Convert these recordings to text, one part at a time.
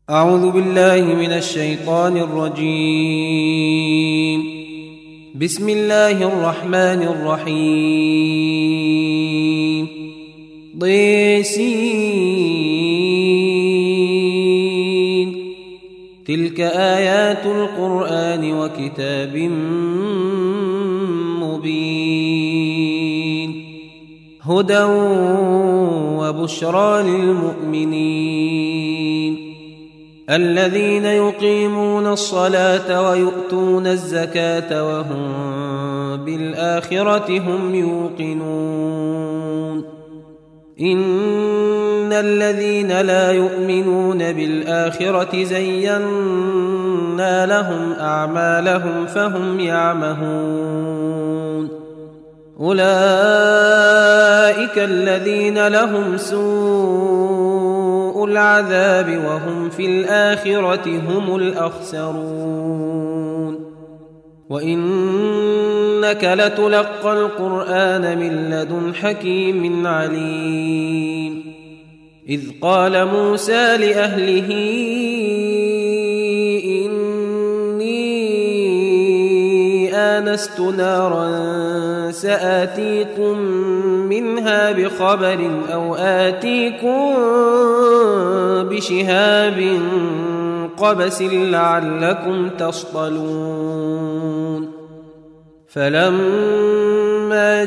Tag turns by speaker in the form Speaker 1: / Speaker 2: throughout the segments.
Speaker 1: أعوذ بالله من الشيطان الرجيم. بسم الله الرحمن الرحيم. ضيسين. تلك آيات القرآن وكتاب مبين. هدى وبشرى للمؤمنين الذين يقيمون الصلاة ويؤتون الزكاة وهم بالآخرة هم يوقنون. إن الذين لا يؤمنون بالآخرة زينا لهم أعمالهم فهم يعمهون. أولئك الذين لهم سوء العذاب وهم في الآخرة هم الأخسرون. وإنك لتلقى القرآن من لدن حكيم عليم. إذ قال موسى لأهله إني آنست نارا سآتيكم منها بخبر أو آتيكم بشهاب قبس لعلكم تصطلون. فلما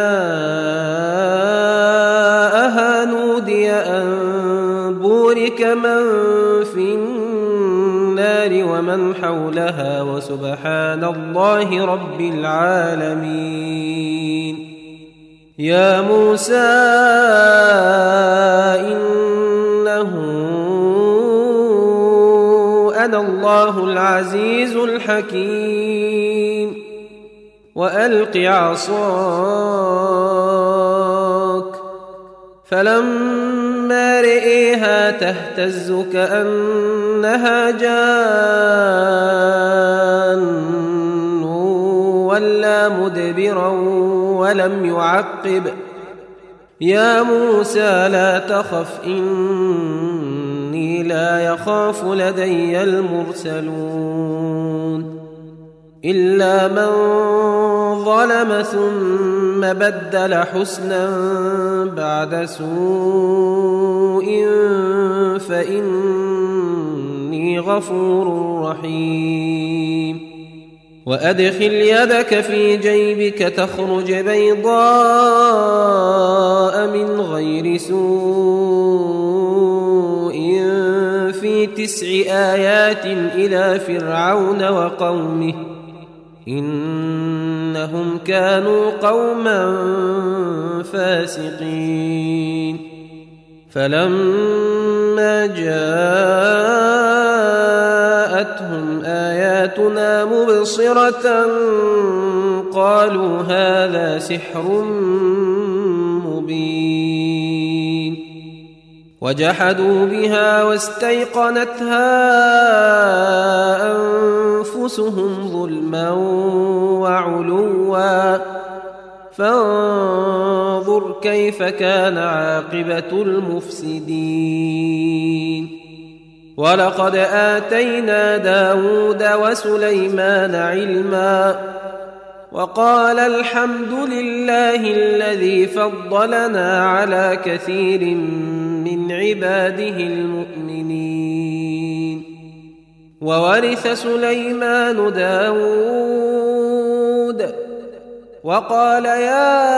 Speaker 1: جاءها نودي أن بورك من في النار ومن حولها وسبحان الله رب العالمين. يا موسى إنه أنا الله العزيز الحكيم. وألق عصاك. فلما رئيها تهتز كأنها جان ولا مدبرا ولم يعقب. يا موسى لا تخف إني لا يخاف لدي المرسلون. إلا من ظلم ثم بدل حسنا بعد سوء فإني غفور رحيم. وأدخل يدك في جيبك تخرج بيضاء من غير سوء في 9 آيات إلى فرعون وقومه إنهم كانوا قوما فاسقين. فلما جاءتهم آياتنا مبصرة قالوا هذا سحر مبين. وجحدوا بها واستيقنتها أنفسهم ظلما وعلوا فانظر كيف كان عاقبة المفسدين. ولقد آتينا داود وسليمان علما وقال الحمد لله الذي فضلنا على كثير من عباده المؤمنين. وورث سليمان داود وقال يا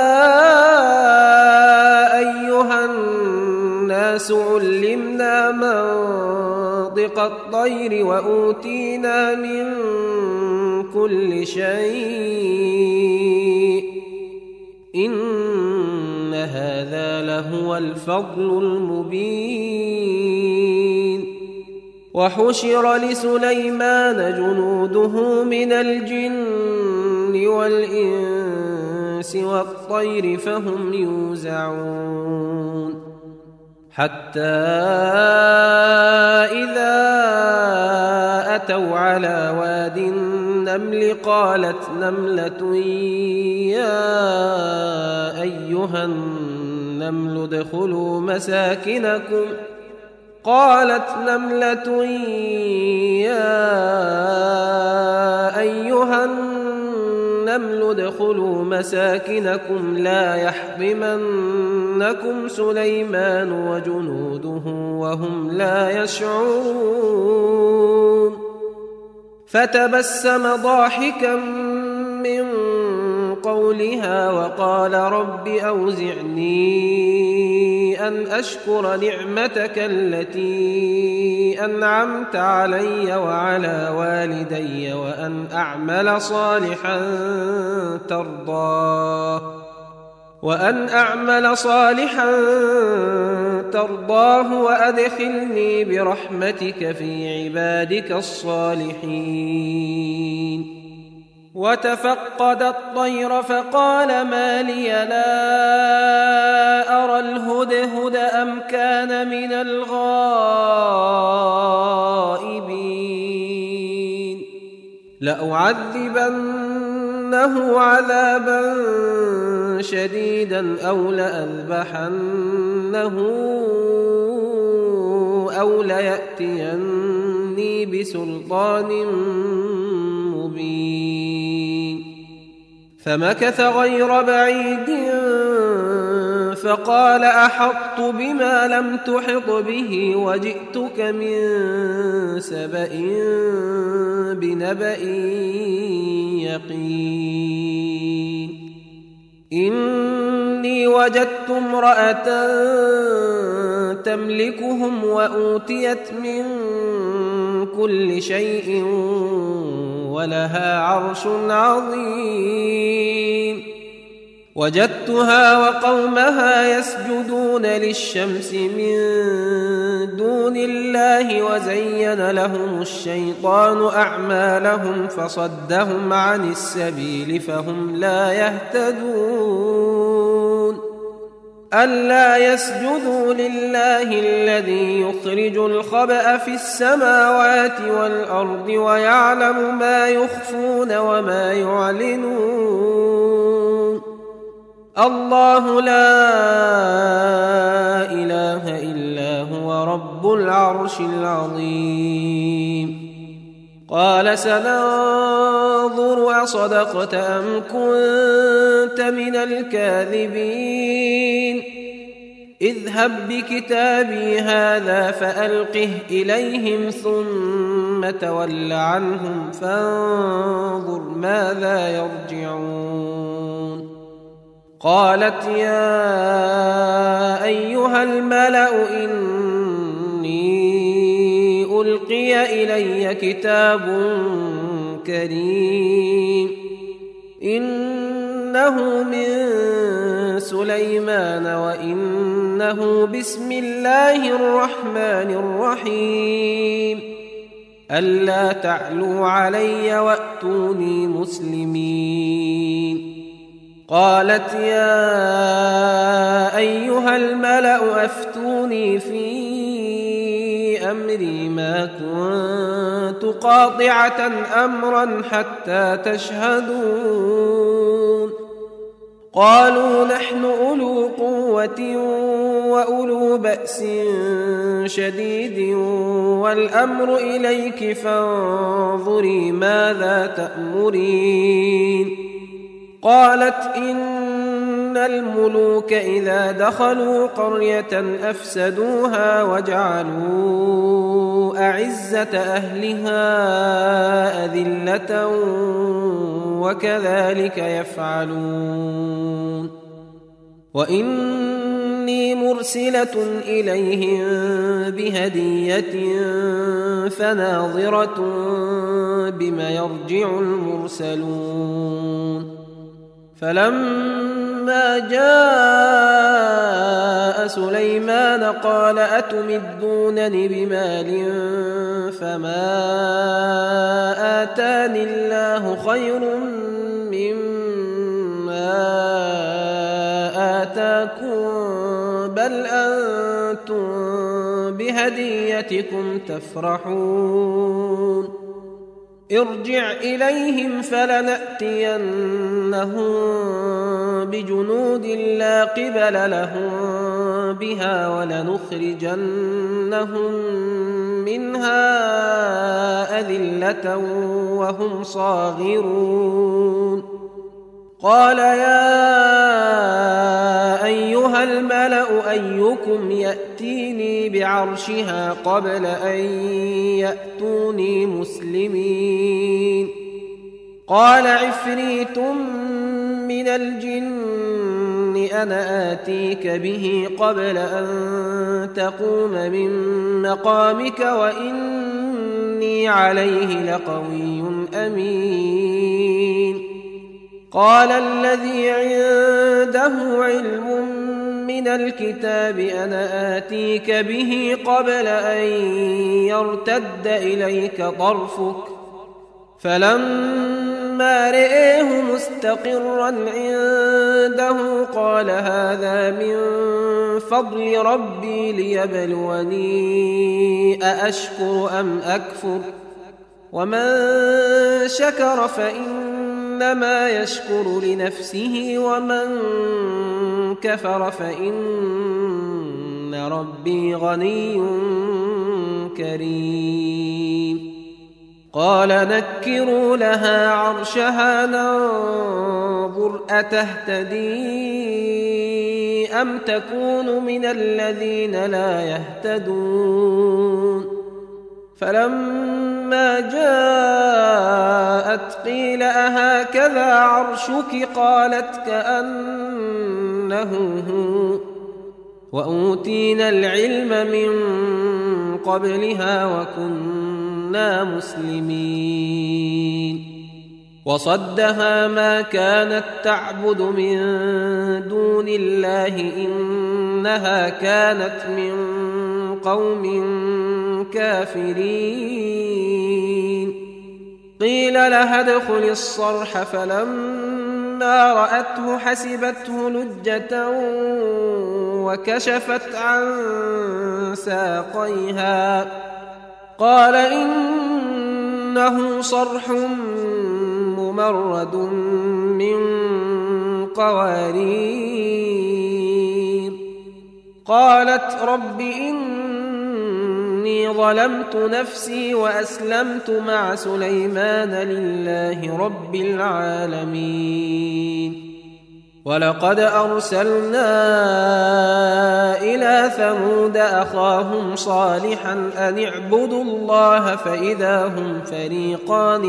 Speaker 1: أيها الناس علمنا منطق الطير وأوتينا من كل شيء إن هذا لهو الفضل المبين. وحشر لسليمان جنوده من الجن والإنس والطير فهم يوزعون. حتى إذا أتوا على واد النمل قالت نملة يا أيها النمل ادخلوا مساكنكم قالت نملة يا أيها النمل ادخلوا مساكنكم لا يحطمنكم سليمان وجنوده وهم لا يشعرون فتبسم ضاحكا من قولها وقال رب أوزعني أن أشكر نعمتك التي أنعمت علي وعلى والدي وأن أعمل صالحا ترضاه وأدخلني برحمتك في عبادك الصالحين وتفقد الطير فقال ما لي لا أرى الهدهد أم كان من الغائبين لأعذبنه عذابا شديدا أو لأذبحنه أو ليأتيني بسلطان مبين فمكث غير بعيد فقال أحطت بما لم تحط به وجئتك من سبأ بنبأ يقين إني وجدت امرأة تملكهم وأوتيت من كل شيء ولها عرش عظيم وجدتها وقومها يسجدون للشمس من دون الله وزين لهم الشيطان أعمالهم فصدهم عن السبيل فهم لا يهتدون ألا يسجدوا لله الذي يخرج الخبأ في السماوات والأرض ويعلم ما يخفون وما يعلنون الله لا إله إلا هو رب العرش العظيم قال سننظر أصدقت أم كنت من الكاذبين اذهب بكتابي هذا فألقه إليهم ثم تول عنهم فانظر ماذا يرجعون قالت يا أيها الملأ إني ألقي إلي كتاب كريم إنه من سليمان وإنه بسم الله الرحمن الرحيم ألا تعلوا علي وأتوني مسلمين قالت يا أيها الملأ أفتوني في أمري ما كنت قاطعة أمرا حتى تشهدون قالوا نحن أولو قوة وأولو بأس شديد والأمر إليك فانظري ماذا تأمرين قالت إن الملوك إذا دخلوا قرية أفسدوها وجعلوا أعزة أهلها أذلة وكذلك يفعلون وإني مرسلة إليهم بهدية فناظرة بما يرجع المرسلون فلما جاء سليمان قال أتمدونني بمال فما آتاني الله خير مما آتاكم بل أنتم بهديتكم تفرحون ارجع إليهم فلنأتينهم بجنود لا قبل لهم بها ولنخرجنهم منها أذلة وهم صاغرون قال يا أيها الملأ أيكم يأتيني بعرشها قبل أن يأتوني مسلمين قال عفريت من الجن أنا آتيك به قبل أن تقوم من مقامك وإني عليه لقوي أمين قال الذي عنده علم من الكتاب أنا آتيك به قبل أن يرتد إليك طرفك فلما رئيه مستقرا عنده قال هذا من فضل ربي ليبلوني أأشكر أم أكفر ومن شكر فإنما يشكر لنفسه ومن كفر فإن ربي غني كريم قال نكروا لها عرشها ننظر أتهتدي أم تكون من الذين لا يهتدون فلما جاءت قيل أهكذا عرشك قالت كأنه هو وأوتينا العلم من قبلها وكنا مسلمين وصدها ما كانت تعبد من دون الله إنها كانت من قوم كافرين قيل لها ادخل الصرح فلما رأته حسبته لجة وكشفت عن ساقيها قال إنه صرح ممرد من قوارير قالت رب إني ظلمت نفسي وأسلمت مع سليمان لله رب العالمين ولقد أرسلنا إلى ثمود أخاهم صالحا أن اعبدوا الله فإذا هم فريقان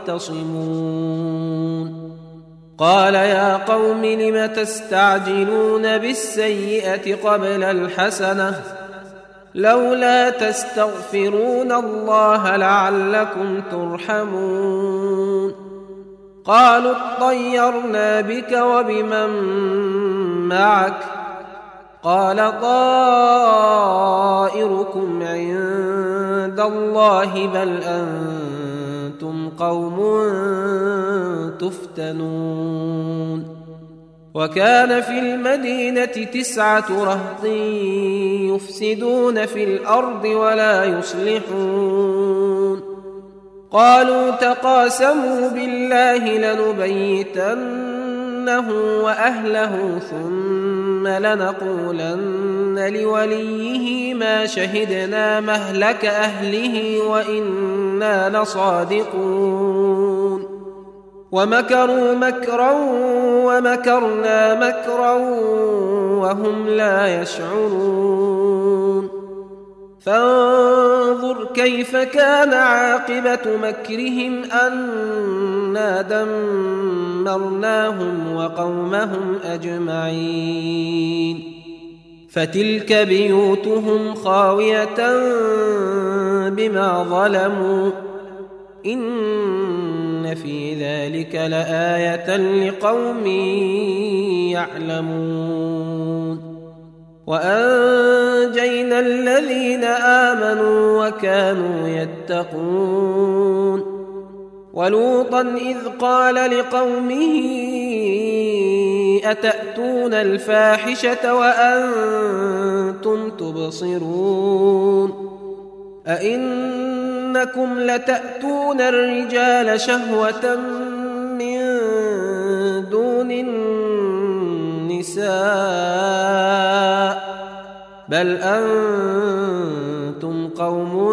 Speaker 1: يختصمون قال يا قوم لم تستعجلون بالسيئة قبل الحسنة لولا تستغفرون الله لعلكم ترحمون قالوا اطيرنا بك وبمن معك قال طائركم عند الله بل أنتم قوم تفتنون وكان في المدينة 9 رهط يفسدون في الأرض ولا يصلحون قالوا تقاسموا بالله لنبيتنه وأهله ثم لنقولن لوليه ما شهدنا مهلك أهله وإنا لصادقون ومكروا مكرا ومكرنا مكرا وهم لا يشعرون فانظر كيف كان عاقبة مكرهم أنا دمرناهم وقومهم أجمعين فتلك بيوتهم خاوية بما ظلموا إن في ذلك لآية لقوم يعلمون وأنجينا الذين آمنوا وكانوا يتقون ولوطا إذ قال لقومه أتأتون الفاحشة وأنتم تبصرون أئنكم لتأتون الرجال شهوة من دون النساء بل أنتم قوم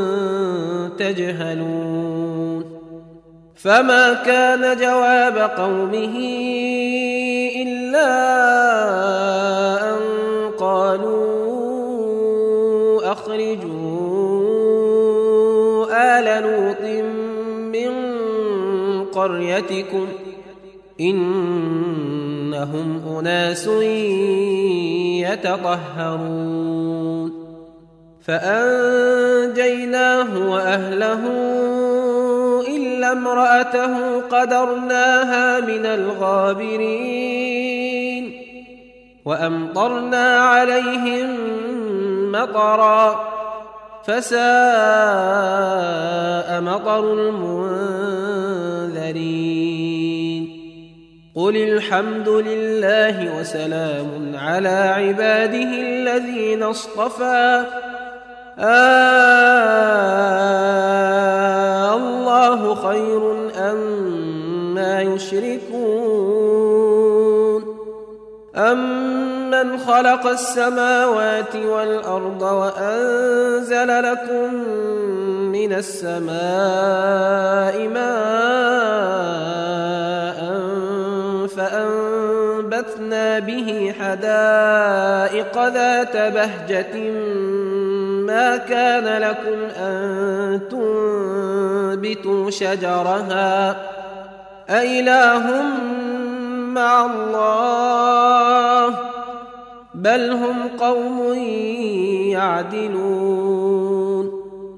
Speaker 1: تجهلون فما كان جواب قومه إلا أن قالوا أخرجوا آل لوط من قريتكم إنهم أناس يتطهرون فأنجيناه وأهله إلا امرأته قدرناها من الغابرين وأمطرنا عليهم مطرا فساء مطر المنذرين قل الحمد لله وسلام على عباده الذين اصطفى الله خير أما يشركون أمن خلق السماوات والأرض وأنزل لكم من السماء ماء فأنبتنا به حدائق ذات بهجة ما كان لكم أن تنبتوا شجرها أإله مع الله بل هم قوم يعدلون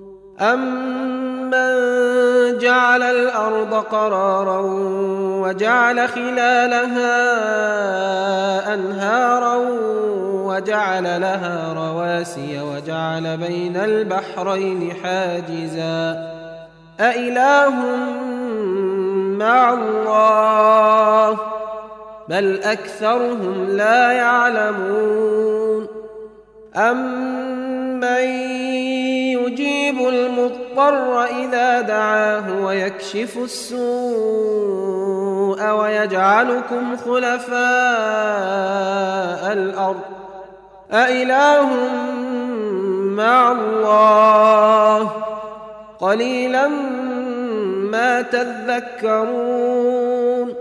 Speaker 1: أمن جعل الأرض قرارا وجعل خلالها أنهارا وجعل لها رواسي وجعل بين البحرين حاجزا أإله مع الله بل أكثرهم لا يعلمون أمن يجيب المضطر إذا دعاه ويكشف السوء ويجعلكم خلفاء الأرض أإله مع الله قليلا ما تذكرون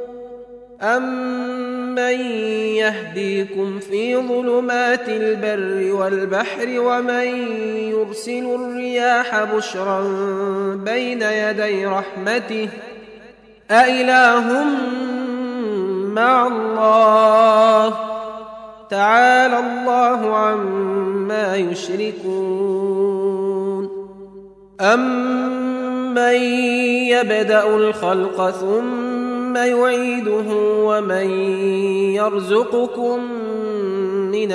Speaker 1: أمن يهديكم في ظلمات البر والبحر ومن يرسل الرياح بشرا بين يدي رحمته أإله مع الله تعالى الله عما يشركون أمن يبدأ الخلق ثم يعيده ومن يرزقكم من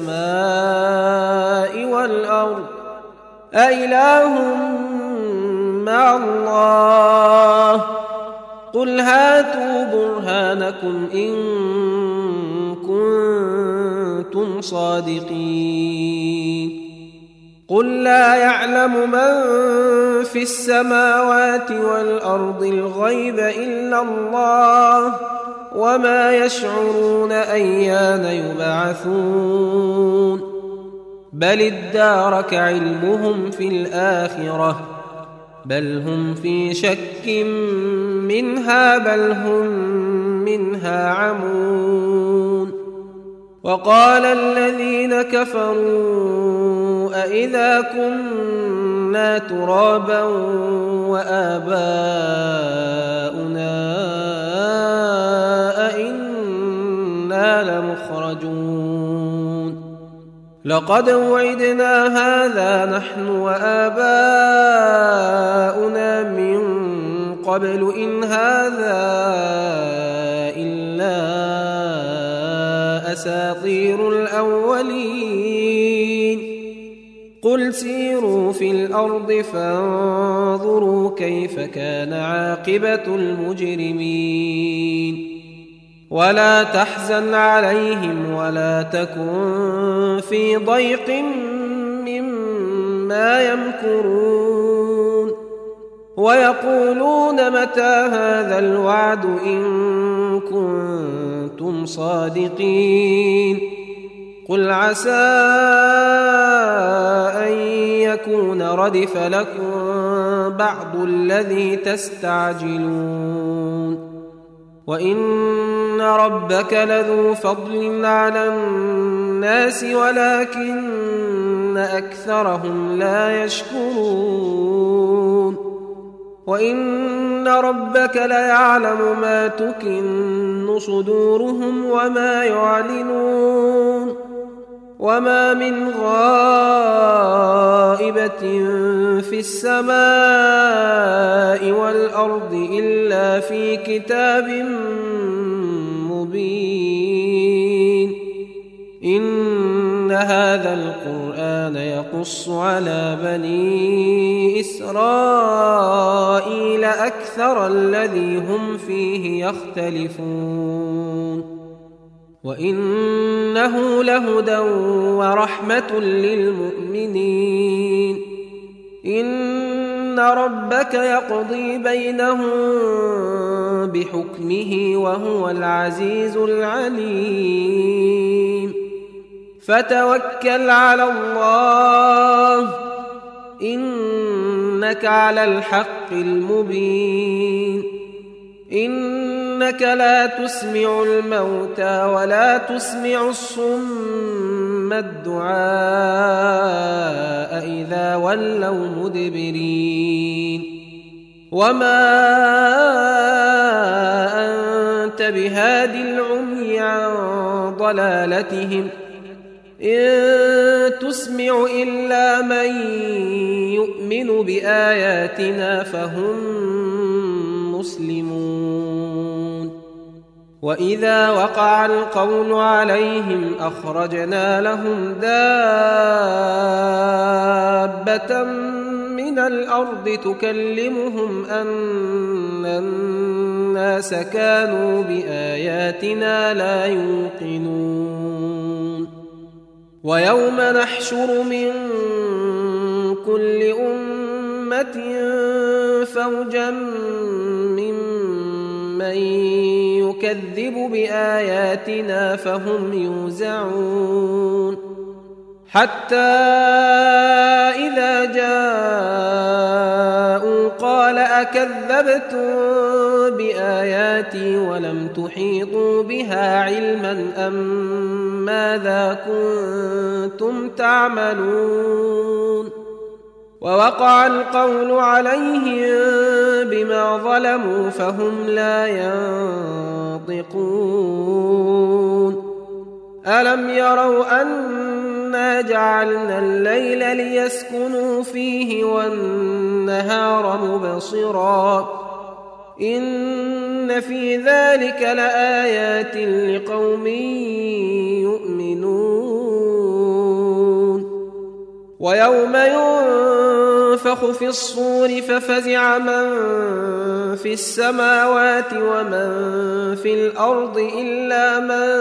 Speaker 1: السماء والأرض أإله مع الله قل هاتوا برهانكم إن كنتم صادقين قل لا يعلم من في السماوات والأرض الغيب إلا الله وما يشعرون أيان يبعثون بل ادارك علمهم في الآخرة بل هم في شك منها بل هم منها عمون وقال الذين كفروا أإذا كنا ترابا وآباؤنا أئنا لمخرجون لقد وعدنا هذا نحن وآباؤنا من قبل إن هذا إلا أساطير الأولين قل سيروا في الأرض فانظروا كيف كان عاقبة المجرمين ولا تحزن عليهم ولا تكن في ضيق مما يمكرون ويقولون متى هذا الوعد إن كنتم صادقين قل عسى أن يكون ردف لكم بعض الذي تستعجلون وإن ربك لذو فضل على الناس ولكن أكثرهم لا يشكرون وإن ربك ليعلم ما تكن صدورهم وما يعلنون وما من غائبة في السماء والأرض إلا في كتاب مبين إن هذا القرآن يقص على بني إسرائيل أكثر الذي هم فيه يختلفون وإنه لهدى ورحمة للمؤمنين إن ربك يقضي بينهم بحكمه وهو العزيز العليم فتوكل على الله إنك على الحق المبين إنك لا تسمع الموتى ولا تسمع الصم الدعاء إذا ولوا مدبرين وما أنت بهاد العمي عن ضلالتهم إن تسمع إلا من يؤمن بآياتنا فهم مسلمون وإذا وقع القول عليهم أخرجنا لهم دابة من الأرض تكلمهم أن الناس كانوا بآياتنا لا يوقنون ويوم نحشر من كل أمة فوجا ممن يكذب بآياتنا فهم يوزعون حتى إذا جاءوا قال أكذبتم بآياتي ولم تحيطوا بها علما أم ماذا كنتم تعملون ووقع القول عليهم بما ظلموا فهم لا ينطقون ألم يروا أنا جعلنا الليل ليسكنوا فيه والنهار مبصرا إن في ذلك لآيات لقوم يؤمنون ويوم ينفخ في الصور ففزع من في السماوات ومن في الأرض إلا من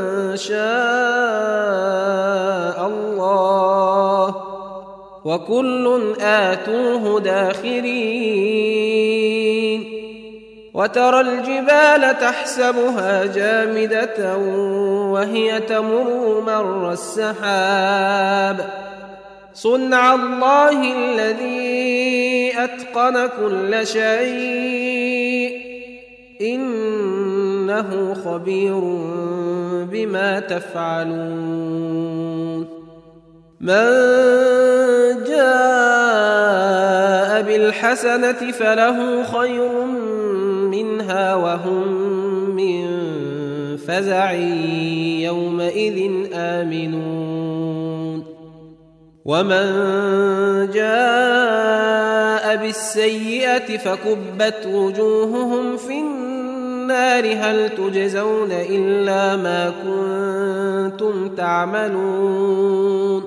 Speaker 1: شاء الله وكل آتوه داخرين وترى الجبال تحسبها جامدة وهي تمر مر السحاب صنع الله الذي أتقن كل شيء إنه خبير بما تفعلون من جاء بالحسنة فله خير منها وهم من فزع يومئذ آمنون ومن جاء بالسيئة فكبت وجوههم في النار هل تجزون إلا ما كنتم تعملون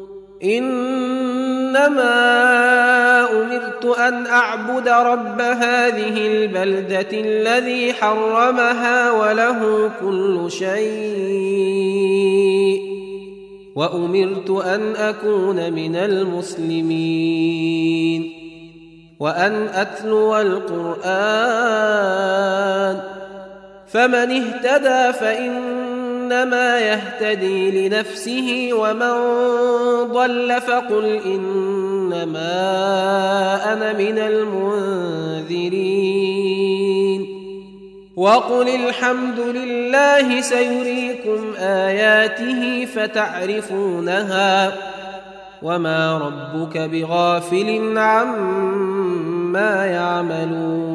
Speaker 1: إنما أمرت أن أعبد رب هذه البلدة الذي حرمها وله كل شيء وأمرت أن أكون من المسلمين وأن أتلو القرآن فمن اهتدى فإنما إنما يهتدي لنفسه ومن ضل فقل إنما أنا من المنذرين وقل الحمد لله سيريكم آياته فتعرفونها وما ربك بغافل عما يعملون